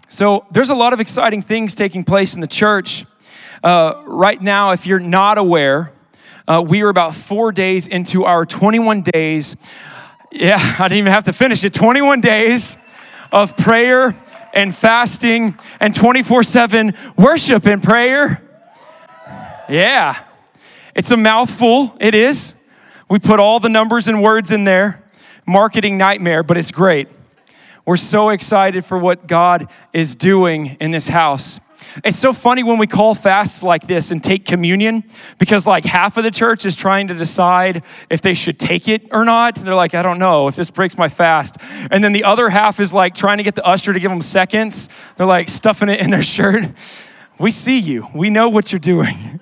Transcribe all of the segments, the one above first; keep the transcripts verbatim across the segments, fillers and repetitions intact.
So there's a lot of exciting things taking place in the church. Uh, right now, if you're not aware, uh, we are about four days into our twenty-one days. Yeah, I didn't even have to finish it. twenty-one days of prayer and fasting and twenty-four seven worship and prayer. Yeah, it's a mouthful. It is. We put all the numbers and words in there. Marketing nightmare, but it's great. We're so excited for what God is doing in this house. It's so funny when we call fasts like this and take communion, because like half of the church is trying to decide if they should take it or not. They're like, I don't know if this breaks my fast. And then the other half is like trying to get the usher to give them seconds. They're like stuffing it in their shirt. We see you. We know what you're doing.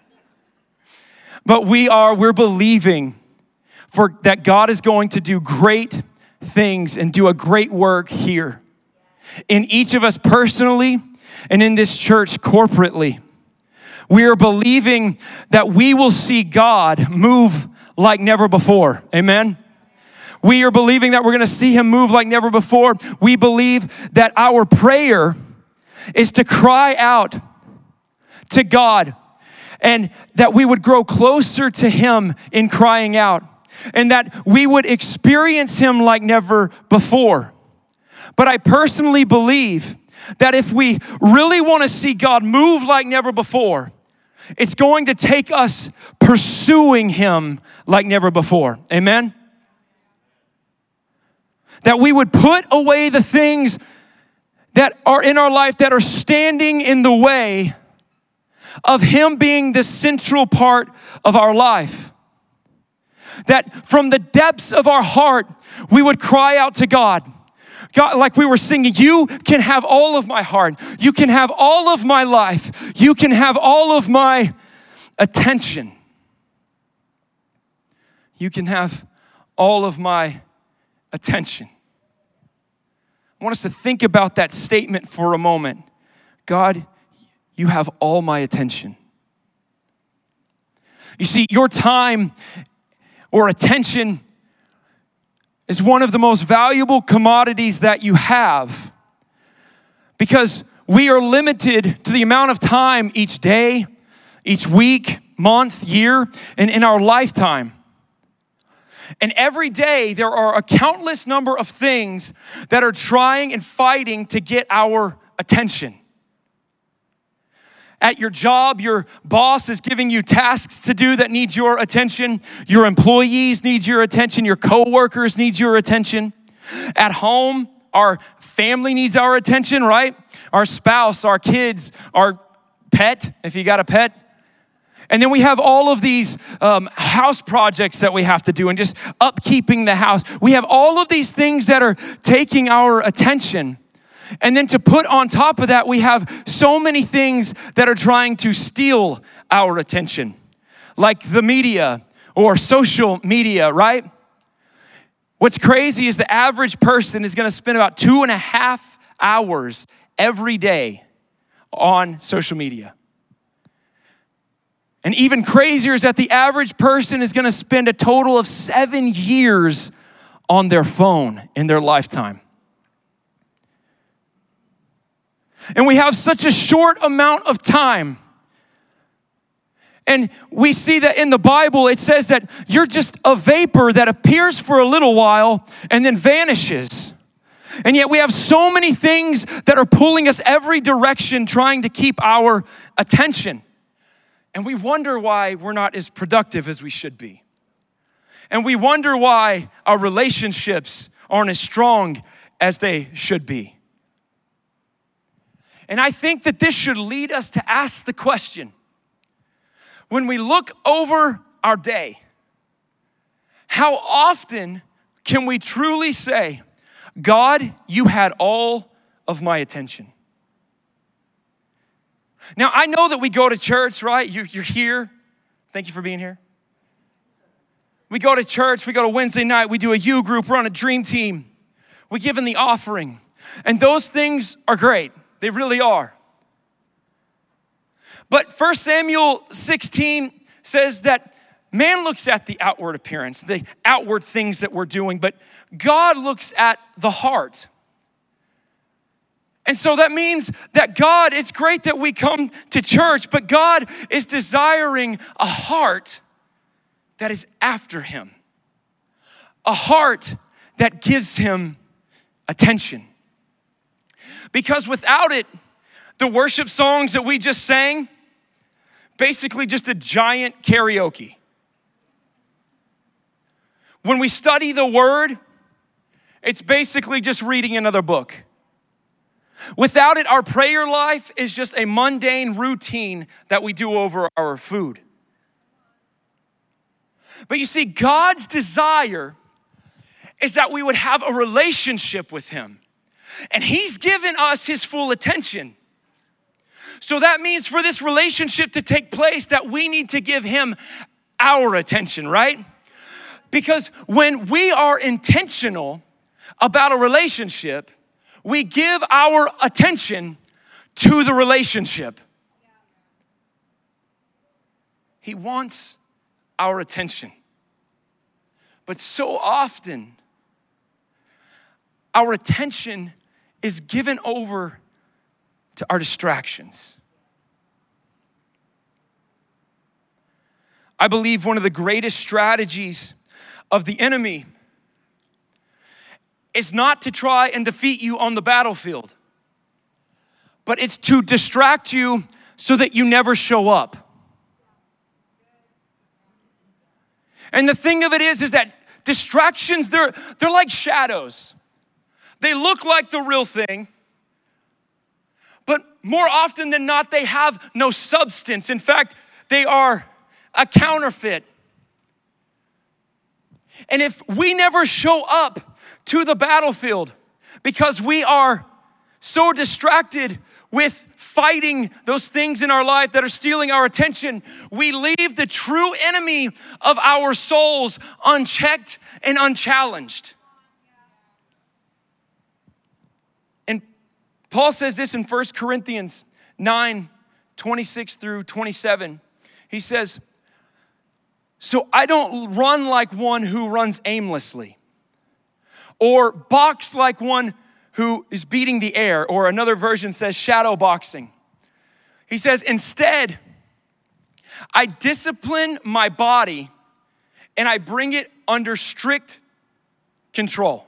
But we are, we're believing for that God is going to do great things and do a great work here in each of us personally and in this church corporately. We are believing that we will see God move like never before. Amen. We are believing that we're going to see him move like never before. We believe that our prayer is to cry out to God and that we would grow closer to him in crying out. And that we would experience him like never before. But I personally believe that if we really want to see God move like never before, it's going to take us pursuing him like never before. Amen? That we would put away the things that are in our life that are standing in the way of him being the central part of our life. That from the depths of our heart, we would cry out to God. God, like we were singing, you can have all of my heart. You can have all of my life. You can have all of my attention. You can have all of my attention. I want us to think about that statement for a moment. God, you have all my attention. You see, your time or attention is one of the most valuable commodities that you have, because we are limited to the amount of time each day, each week, month, year, and in our lifetime. And every day there are a countless number of things that are trying and fighting to get our attention. At your job, your boss is giving you tasks to do that need your attention. Your employees need your attention. Your coworkers need your attention. At home, our family needs our attention, right? Our spouse, our kids, our pet, if you got a pet. And then we have all of these um, house projects that we have to do and just upkeeping the house. We have all of these things that are taking our attention. And then to put on top of that, we have so many things that are trying to steal our attention, like the media or social media, right? What's crazy is the average person is gonna spend about two and a half hours every day on social media. And even crazier is that the average person is gonna spend a total of seven years on their phone in their lifetime. And we have such a short amount of time. And we see that in the Bible, it says that you're just a vapor that appears for a little while and then vanishes. And yet we have so many things that are pulling us every direction, trying to keep our attention. And we wonder why we're not as productive as we should be. And we wonder why our relationships aren't as strong as they should be. And I think that this should lead us to ask the question, when we look over our day, how often can we truly say, God, you had all of my attention? Now, I know that we go to church, right? You're, you're here. Thank you for being here. We go to church, we go to Wednesday night, we do a U group, we're on a dream team. We give in the offering. And those things are great. They really are. But First Samuel sixteen says that man looks at the outward appearance, the outward things that we're doing, but God looks at the heart. And so that means that God, it's great that we come to church, but God is desiring a heart that is after him. A heart that gives him attention. Because without it, the worship songs that we just sang, basically just a giant karaoke. When we study the word, it's basically just reading another book. Without it, our prayer life is just a mundane routine that we do over our food. But you see, God's desire is that we would have a relationship with him. And he's given us his full attention. So that means for this relationship to take place that we need to give him our attention, right? Because when we are intentional about a relationship, we give our attention to the relationship. He wants our attention. But so often, our attention is given over to our distractions. I believe one of the greatest strategies of the enemy is not to try and defeat you on the battlefield, but it's to distract you so that you never show up. And the thing of it is, is that distractions, they're, they're like shadows. They look like the real thing, but more often than not, they have no substance. In fact, they are a counterfeit. And if we never show up to the battlefield because we are so distracted with fighting those things in our life that are stealing our attention, we leave the true enemy of our souls unchecked and unchallenged. And Paul says this in First Corinthians nine, twenty-six through twenty-seven. He says, "So I don't run like one who runs aimlessly, or box like one who is beating the air," or another version says shadow boxing. He says, "Instead, I discipline my body and I bring it under strict control."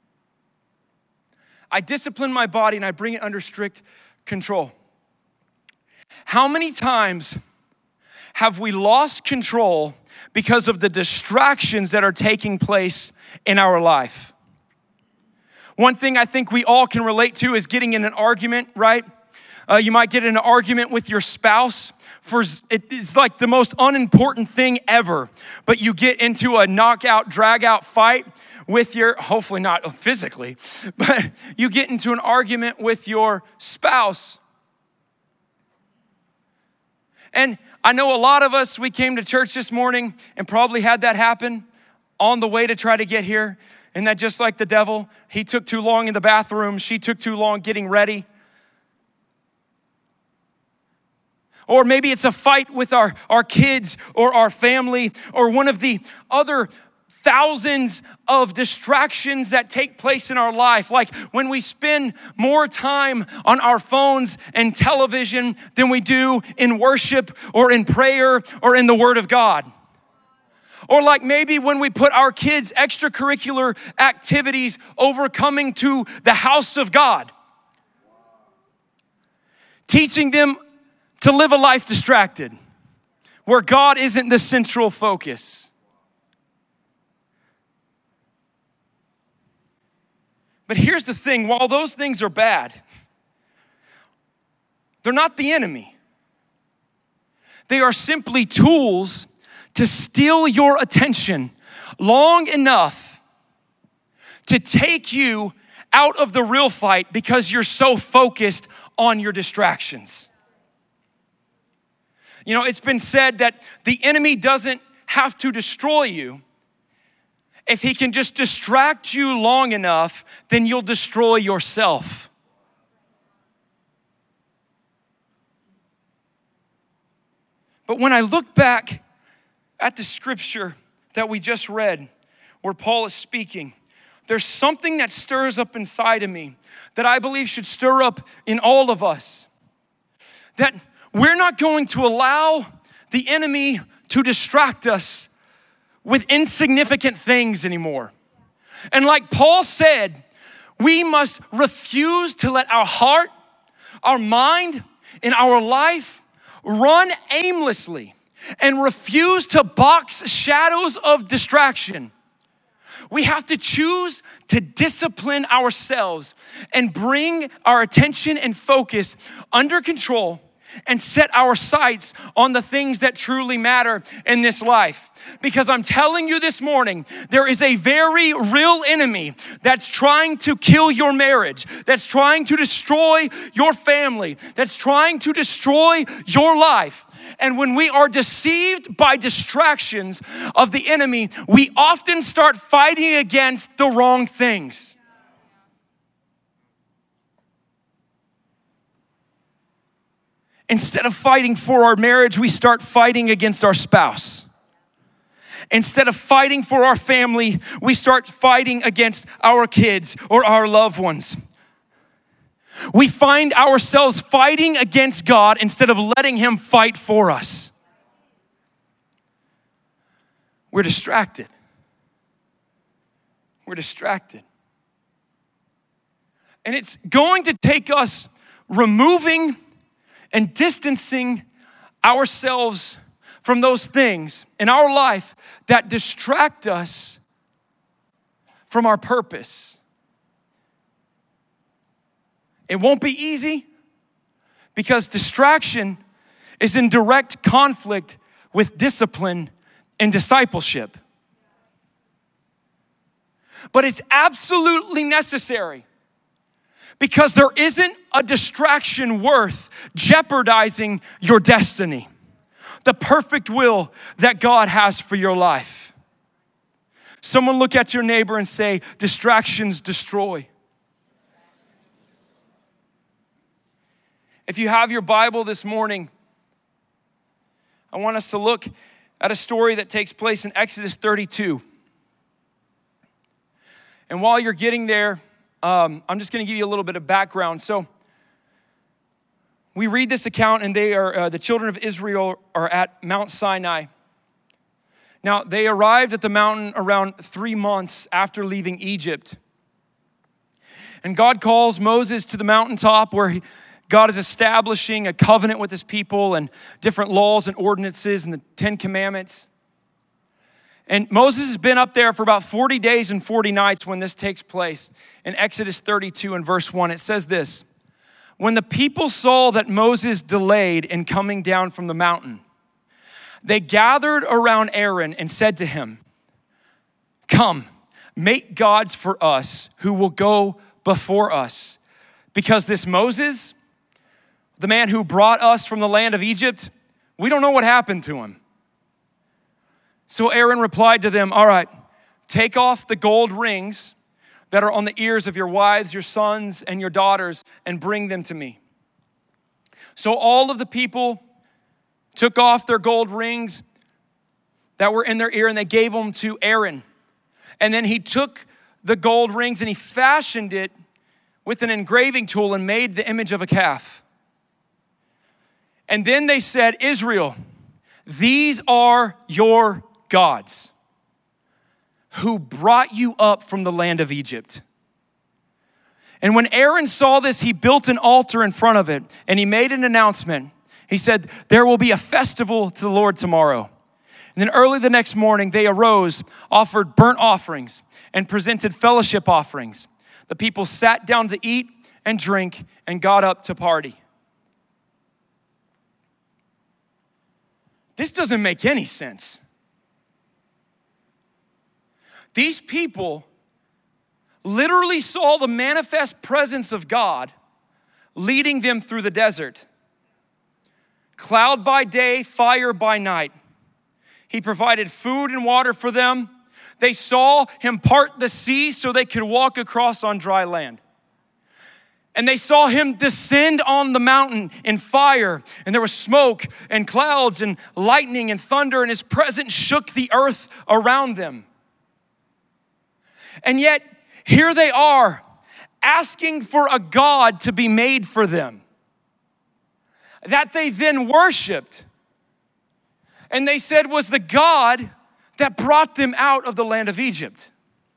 I discipline my body and I bring it under strict control. How many times have we lost control because of the distractions that are taking place in our life? One thing I think we all can relate to is getting in an argument, right? Uh, you might get in an argument with your spouse for, it, it's like the most unimportant thing ever, but you get into a knockout, drag out fight with your, hopefully not physically, but you get into an argument with your spouse. And I know a lot of us, we came to church this morning and probably had that happen on the way to try to get here. Isn't that just like the devil? He took too long in the bathroom. She took too long getting ready. Or maybe it's a fight with our, our kids or our family or one of the other thousands of distractions that take place in our life. Like when we spend more time on our phones and television than we do in worship or in prayer or in the Word of God. Or like maybe when we put our kids' extracurricular activities over coming to the house of God. Teaching them to live a life distracted, where God isn't the central focus. But here's the thing, while those things are bad, they're not the enemy. They are simply tools to steal your attention long enough to take you out of the real fight because you're so focused on your distractions. You know, it's been said that the enemy doesn't have to destroy you. If he can just distract you long enough, then you'll destroy yourself. But when I look back at the scripture that we just read, where Paul is speaking, there's something that stirs up inside of me that I believe should stir up in all of us. That we're not going to allow the enemy to distract us with insignificant things anymore. And like Paul said, we must refuse to let our heart, our mind, and our life run aimlessly and refuse to box shadows of distraction. We have to choose to discipline ourselves and bring our attention and focus under control and set our sights on the things that truly matter in this life. Because I'm telling you this morning, there is a very real enemy that's trying to kill your marriage, that's trying to destroy your family, that's trying to destroy your life. And when we are deceived by distractions of the enemy, we often start fighting against the wrong things. Instead of fighting for our marriage, we start fighting against our spouse. Instead of fighting for our family, we start fighting against our kids or our loved ones. We find ourselves fighting against God instead of letting Him fight for us. We're distracted. We're distracted. And it's going to take us removing and distancing ourselves from those things in our life that distract us from our purpose. It won't be easy because distraction is in direct conflict with discipline and discipleship. But it's absolutely necessary because there isn't a distraction worth jeopardizing your destiny, the perfect will that God has for your life. Someone look at your neighbor and say, distractions destroy. If you have your Bible this morning, I want us to look at a story that takes place in Exodus thirty-two. And while you're getting there, um, I'm just gonna give you a little bit of background. So we read this account and they are, uh, the children of Israel are at Mount Sinai. Now, they arrived at the mountain around three months after leaving Egypt. And God calls Moses to the mountaintop where he, God is establishing a covenant with his people and different laws and ordinances and the Ten Commandments. And Moses has been up there for about forty days and forty nights when this takes place. In Exodus thirty-two and verse one, it says this: when the people saw that Moses delayed in coming down from the mountain, they gathered around Aaron and said to him, "Come, make gods for us who will go before us, because this Moses, the man who brought us from the land of Egypt, we don't know what happened to him." So Aaron replied to them, "All right, take off the gold rings that are on the ears of your wives, your sons, and your daughters, and bring them to me." So all of the people took off their gold rings that were in their ear and they gave them to Aaron. And then he took the gold rings and he fashioned it with an engraving tool and made the image of a calf. And then they said, "Israel, these are your gods who brought you up from the land of Egypt." And when Aaron saw this, he built an altar in front of it and he made an announcement. He said, "There will be a festival to the Lord tomorrow." And then early the next morning, they arose, offered burnt offerings, and presented fellowship offerings. The people sat down to eat and drink and got up to party. This doesn't make any sense. These people literally saw the manifest presence of God leading them through the desert. Cloud by day, fire by night. He provided food and water for them. They saw him part the sea so they could walk across on dry land. And they saw him descend on the mountain in fire, and there was smoke and clouds and lightning and thunder, and his presence shook the earth around them. And yet, here they are asking for a God to be made for them that they then worshiped. And they said was the God that brought them out of the land of Egypt.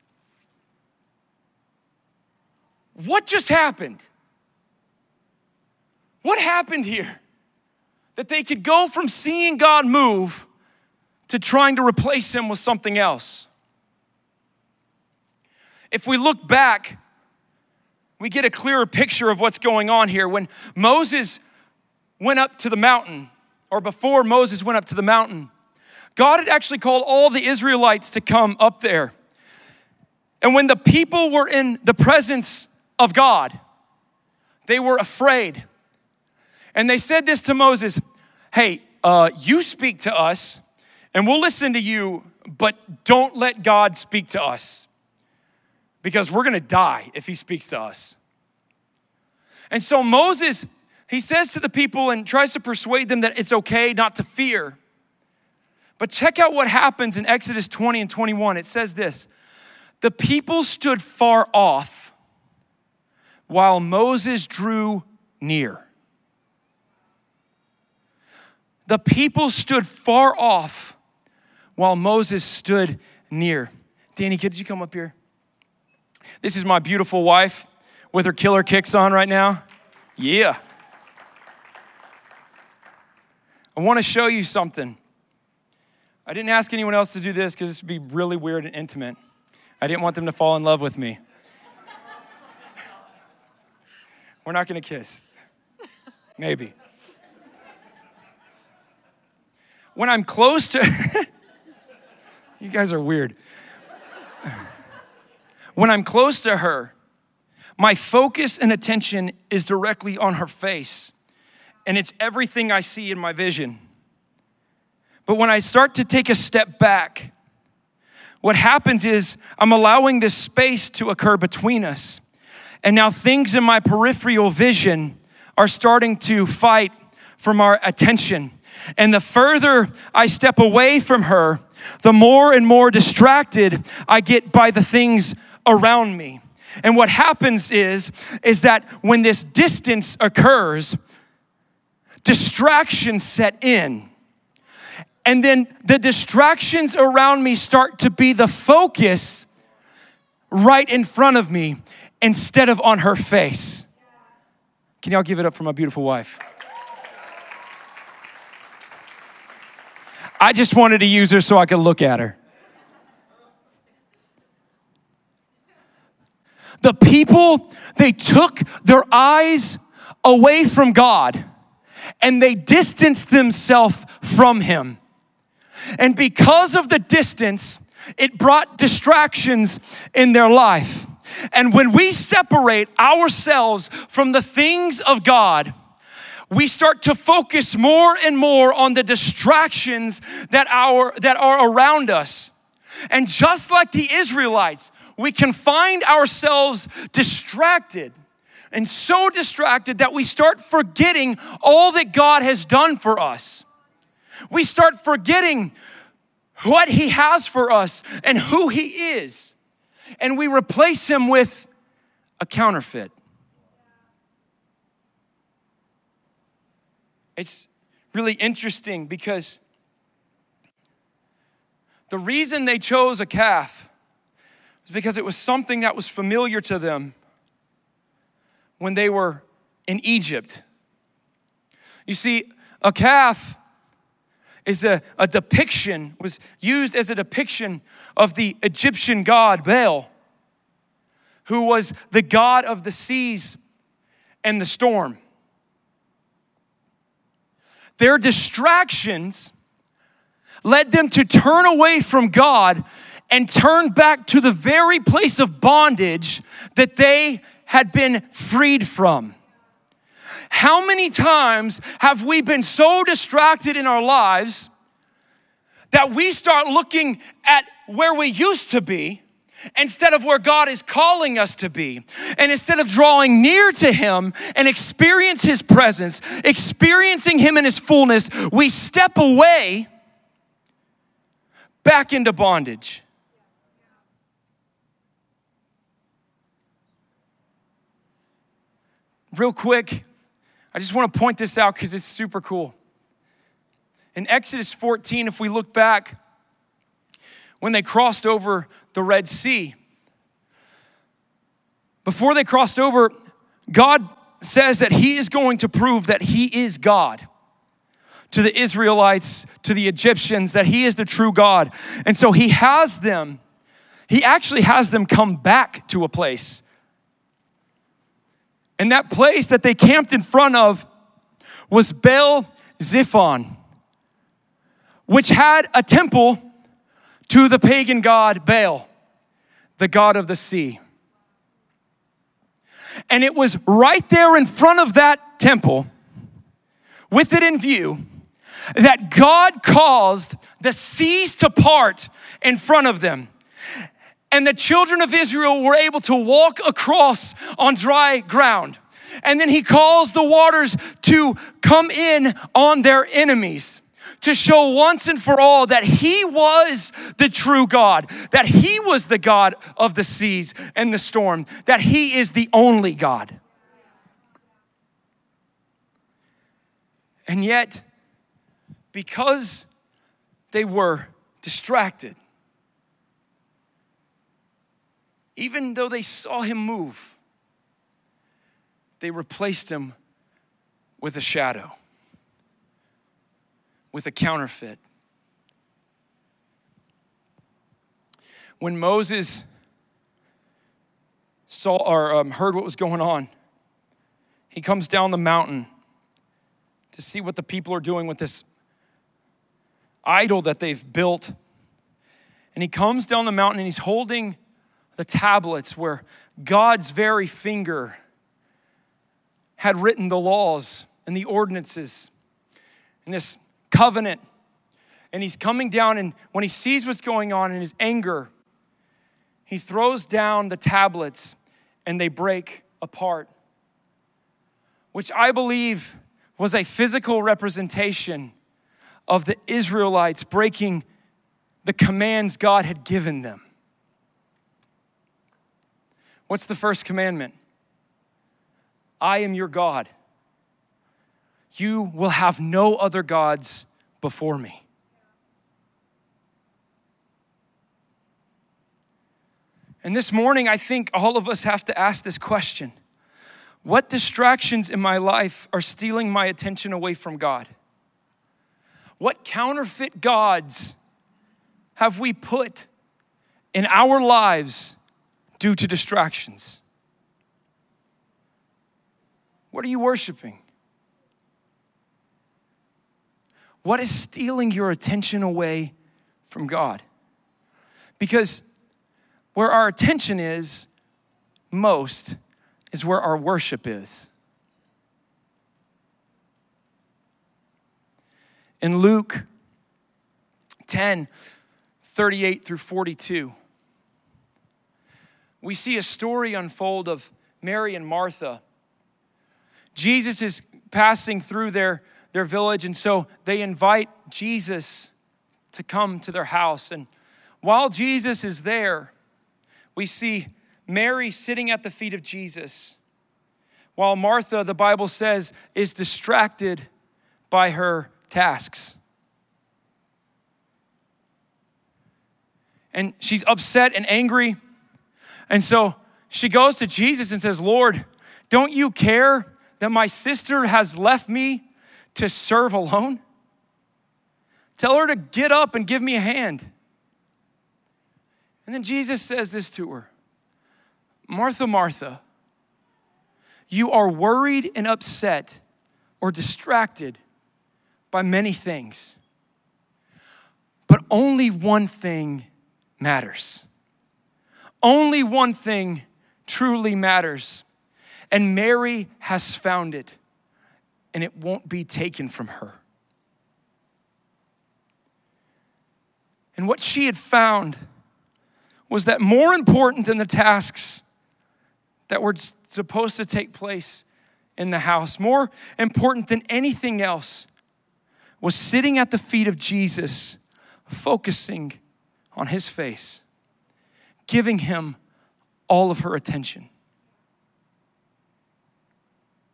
What just happened? What happened here? That they could go from seeing God move to trying to replace him with something else. If we look back, we get a clearer picture of what's going on here. When Moses went up to the mountain, or before Moses went up to the mountain, God had actually called all the Israelites to come up there. And when the people were in the presence of God, they were afraid. And they said this to Moses, hey, uh, you speak to us and we'll listen to you, but don't let God speak to us because we're gonna die if he speaks to us. And so Moses, he says to the people and tries to persuade them that it's okay not to fear. But check out what happens in Exodus twenty and twenty-one. It says this, the people stood far off while Moses drew near. The people stood far off while Moses stood near. Danny, could you come up here? This is my beautiful wife with her killer kicks on right now. Yeah. I want to show you something. I didn't ask anyone else to do this because this would be really weird and intimate. I didn't want them to fall in love with me. We're not going to kiss. Maybe. When I'm close to, you guys are weird. When I'm close to her, my focus and attention is directly on her face, and it's everything I see in my vision. But when I start to take a step back, what happens is I'm allowing this space to occur between us. And now things in my peripheral vision are starting to fight from our attention. And the further I step away from her, the more and more distracted I get by the things around me. And what happens is, is that when this distance occurs, distractions set in. And then the distractions around me start to be the focus right in front of me instead of on her face. Can y'all give it up for my beautiful wife? I just wanted to use her so I could look at her. The people, they took their eyes away from God and they distanced themselves from him. And because of the distance, it brought distractions in their life. And when we separate ourselves from the things of God, we start to focus more and more on the distractions that our that are around us. And just like the Israelites, we can find ourselves distracted and so distracted that we start forgetting all that God has done for us. We start forgetting what he has for us and who he is. And we replace him with a counterfeit. It's really interesting because the reason they chose a calf was because it was something that was familiar to them when they were in Egypt. You see, a calf is a, a depiction, was used as a depiction of the Egyptian god Baal, who was the god of the seas and the storm. Their distractions led them to turn away from God and turn back to the very place of bondage that they had been freed from. How many times have we been so distracted in our lives that we start looking at where we used to be instead of where God is calling us to be? And instead of drawing near to him and experience his presence, experiencing him in his fullness, we step away back into bondage. real quick, I just want to point this out because it's super cool. In Exodus fourteen, if we look back, when they crossed over the Red Sea, before they crossed over, God says that he is going to prove that he is God to the Israelites, to the Egyptians, that he is the true God. And so he has them, he actually has them come back to a place. And that place that they camped in front of was Baal Zephon, which had a temple to the pagan god Baal, the god of the sea. And it was right there in front of that temple, with it in view, that God caused the seas to part in front of them. And the children of Israel were able to walk across on dry ground. And then he caused the waters to come in on their enemies, to show once and for all that he was the true God, that he was the God of the seas and the storm, that he is the only God. And yet, because they were distracted, even though they saw him move, they replaced him with a shadow, with a counterfeit. When Moses saw or um, heard what was going on, he comes down the mountain to see what the people are doing with this idol that they've built. And he comes down the mountain and he's holding the tablets where God's very finger had written the laws and the ordinances and this covenant. And he's coming down, and when he sees what's going on in his anger, he throws down the tablets and they break apart, which I believe was a physical representation of the Israelites breaking the commands God had given them. What's the first commandment? I am your God. You will have no other gods before me. And this morning, I think all of us have to ask this question. What distractions in my life are stealing my attention away from God? What counterfeit gods have we put in our lives due to distractions? What are you worshiping? What is stealing your attention away from God? Because where our attention is most is where our worship is. In Luke ten, thirty-eight through forty-two, we see a story unfold of Mary and Martha. Jesus is passing through their, their village, and so they invite Jesus to come to their house. And while Jesus is there, we see Mary sitting at the feet of Jesus, while Martha, the Bible says, is distracted by her tasks. And she's upset and angry. And so she goes to Jesus and says, Lord, don't you care that my sister has left me to serve alone? Tell her to get up and give me a hand. And then Jesus says this to her, Martha, Martha, you are worried and upset or distracted by many things, but only one thing matters. Only one thing truly matters. And Mary has found it, and it won't be taken from her. And what she had found was that more important than the tasks that were supposed to take place in the house, more important than anything else, was sitting at the feet of Jesus, focusing on his face, giving him all of her attention.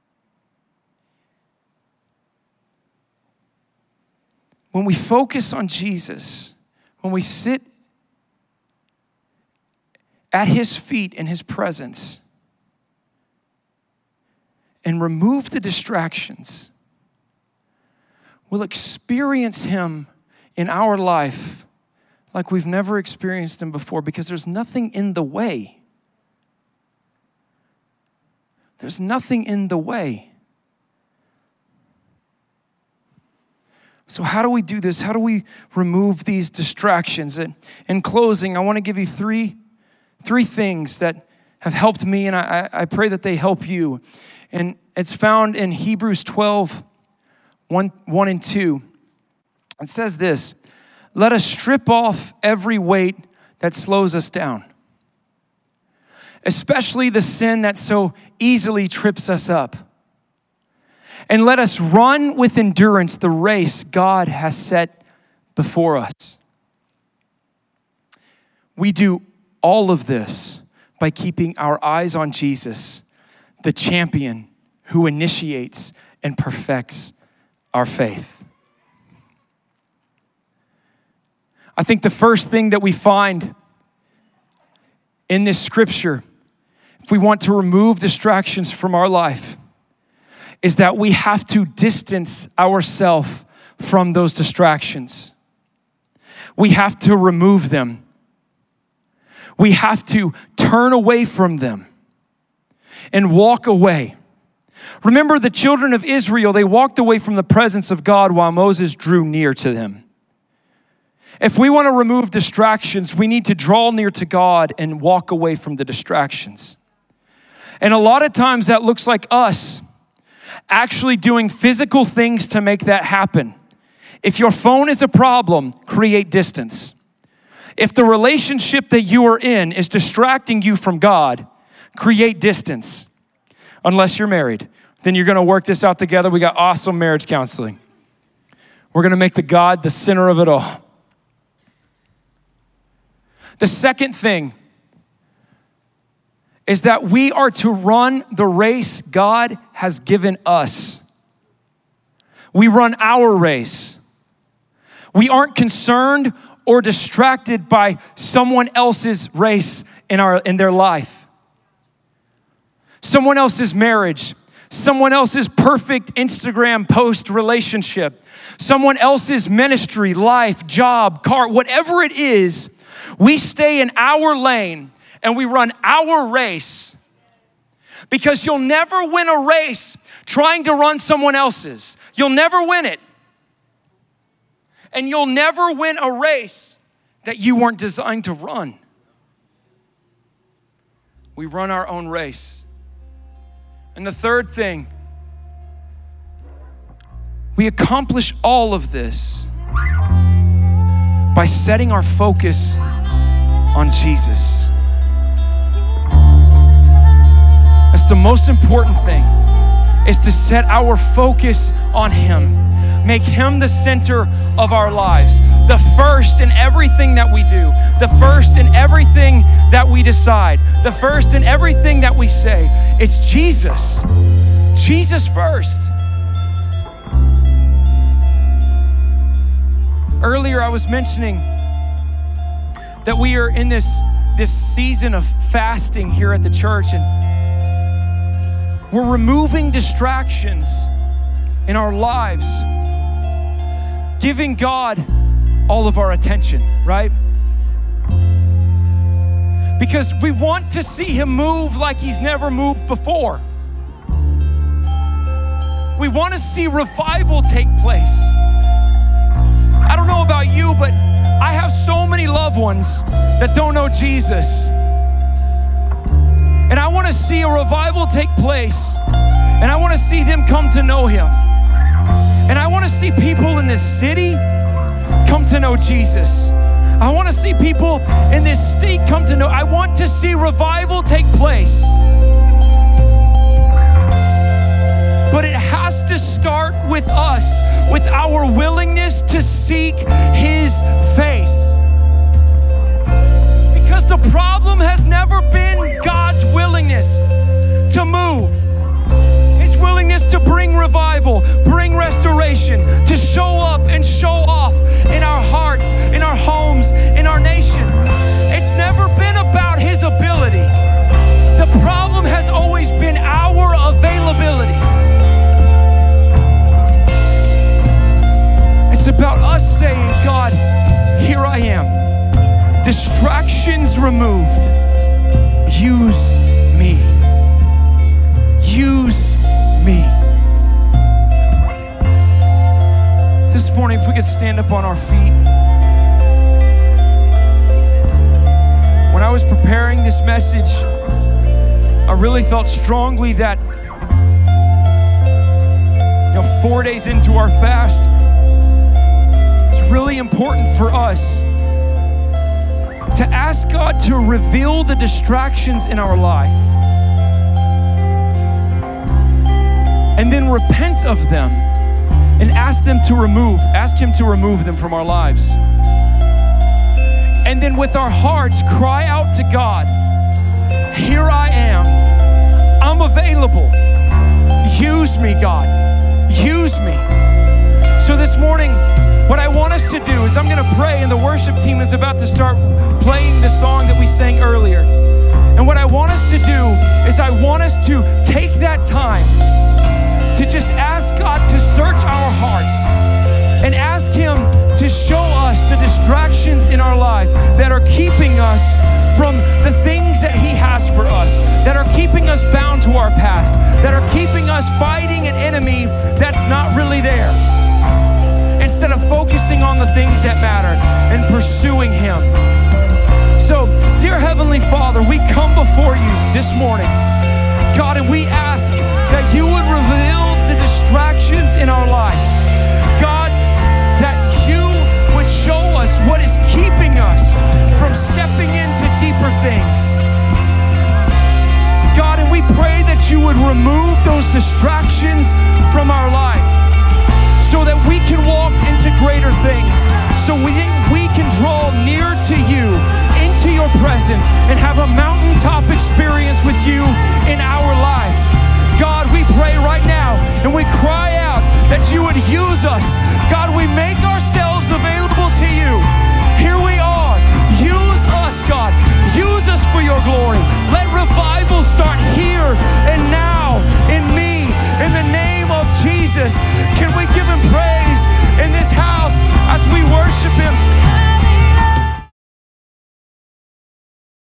when we focus on Jesus, when we sit at his feet in his presence and remove the distractions, we'll experience him in our life like we've never experienced him before, because there's nothing in the way. There's nothing in the way. So how do we do this? How do we remove these distractions? And in closing, I want to give you three, three things that have helped me, and I, I pray that they help you. And it's found in Hebrews twelve, one, one and two. It says this: let us strip off every weight that slows us down, especially the sin that so easily trips us up. And let us run with endurance the race God has set before us. We do all of this by keeping our eyes on Jesus, the champion who initiates and perfects our faith. I think the first thing that we find in this scripture, if we want to remove distractions from our life, is that we have to distance ourselves from those distractions. We have to remove them. We have to turn away from them and walk away. Remember the children of Israel, they walked away from the presence of God while Moses drew near to them. If we want to remove distractions, we need to draw near to God and walk away from the distractions. And a lot of times that looks like us actually doing physical things to make that happen. If your phone is a problem, create distance. If the relationship that you are in is distracting you from God, create distance. Unless you're married, then you're gonna work this out together. We got awesome marriage counseling. We're gonna make the God the center of it all. The second thing is that we are to run the race God has given us. We run our race. We aren't concerned or distracted by someone else's race in our in their life. Someone else's marriage, someone else's perfect Instagram post relationship, someone else's ministry, life, job, car, whatever it is, we stay in our lane and we run our race, because you'll never win a race trying to run someone else's. You'll never win it. And you'll never win a race that you weren't designed to run. We run our own race. And the third thing, we accomplish all of this by setting our focus on Jesus. That's the most important thing, is to set our focus on him. Make him the center of our lives. The first in everything that we do. The first in everything that we decide. The first in everything that we say. It's Jesus. Jesus first. Earlier I was mentioning that we are in this, this season of fasting here at the church, and we're removing distractions in our lives, giving God all of our attention, right? Because we want to see him move like he's never moved before. We want to see revival take place. I don't know about you, but I have so many loved ones that don't know Jesus. And I want to see a revival take place. And I want to see them come to know him. And I want to see people in this city come to know Jesus. I want to see people in this state come to know. I want to see revival take place. But it has to start with us, with our willingness to seek his face. Because the problem has never been God's willingness to move, his willingness to bring revival. revival, bring restoration, to show up and show off in our hearts, in our homes, in our nation. It's never been about his ability. The problem has always been our availability. It's about us saying, God, here I am. Distractions removed. Use me. Use me. This morning, if we could stand up on our feet. When I was preparing this message, I really felt strongly that, you know, four days into our fast, it's really important for us to ask God to reveal the distractions in our life and then repent of them and ask them to remove, ask Him to remove them from our lives. And then with our hearts, cry out to God, here I am, I'm available. Use me, God, use me. So this morning, what I want us to do is I'm gonna pray, and the worship team is about to start playing the song that we sang earlier. And what I want us to do is I want us to take that time to just ask God to search our hearts and ask Him to show us the distractions in our life that are keeping us from the things that He has for us, that are keeping us bound to our past, that are keeping us fighting an enemy that's not really there, instead of focusing on the things that matter and pursuing Him. So, dear Heavenly Father, we come before you this morning, God, and we ask that you would reveal the distractions in our life. God, that you would show us what is keeping us from stepping into deeper things. God, and we pray that you would remove those distractions from our life so that we can walk into greater things, so we, we can draw near to you, into your presence, and have a mountaintop experience with you in our life. God, we pray right now and we cry out that you would use us. God, we make our